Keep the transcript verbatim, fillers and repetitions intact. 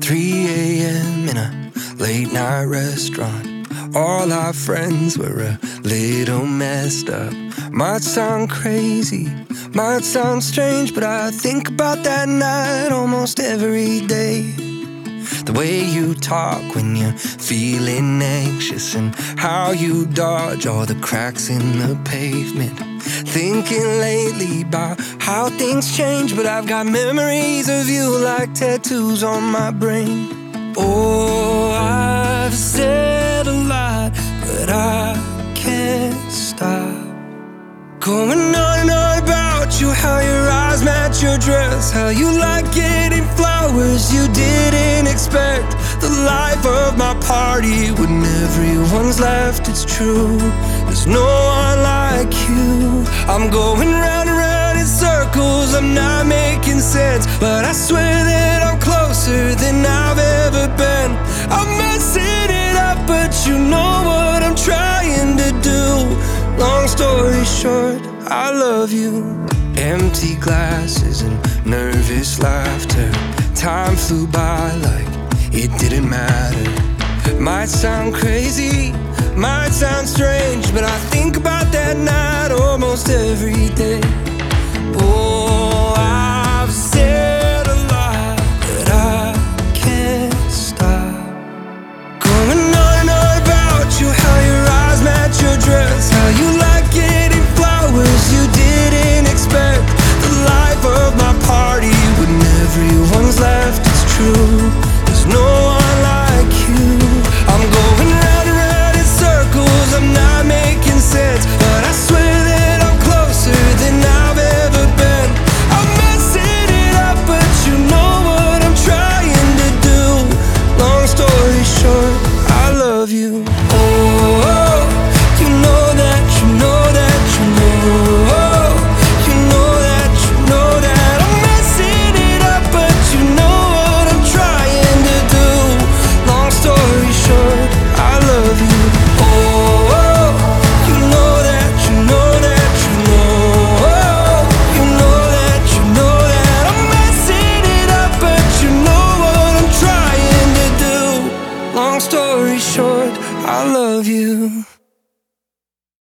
three a.m. in a late night restaurant. All our friends were a little messed up. Might sound crazy, might sound strange, but I think about that night almost every day. The way you talk when you're feeling anxious, and how you dodge all the cracks in the pavement. Thinking lately about how things change, but I've got memories of you like tattoos on my brain. Oh, I've said a lot, but I can't stop going on and on about you, how your eyes match your dress, how you like getting flowers you didn't expect. The life of my party when everyone's left, it's true. There's no one like you. I'm going round and round in circles, I'm not making sense, but I swear that I'm closer than I've ever been. I'm messing it up, but you know what I'm trying to do. Long story short, I love you. Empty glasses and nervous laughter. Time flew by like it didn't matter. Might sound crazy, might sound strange, but I think about that night almost every day. Oh,